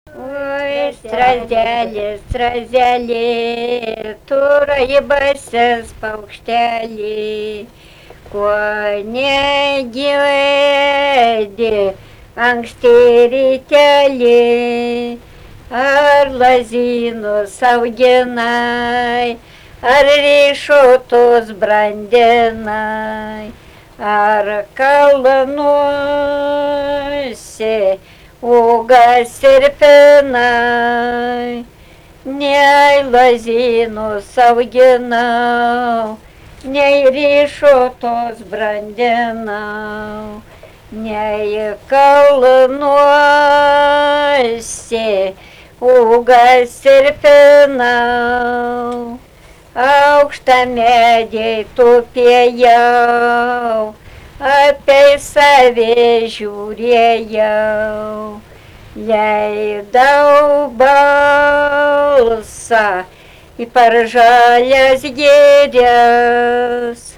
Oi, strazdelė, strazdelė, tu raibasis paukštelė, kuo negyveni anksti rytelį, ar lazinus auginai, ar riešutus brandinai, ar kalnuose uogas ir pinai, nei lazinus auginau, nei riešutus brandinau, nei kalnuose uogas ir pinau. Aukštą medį tupėjau, apie save žiūrėjau, leidau balsą į paržalės gėrės.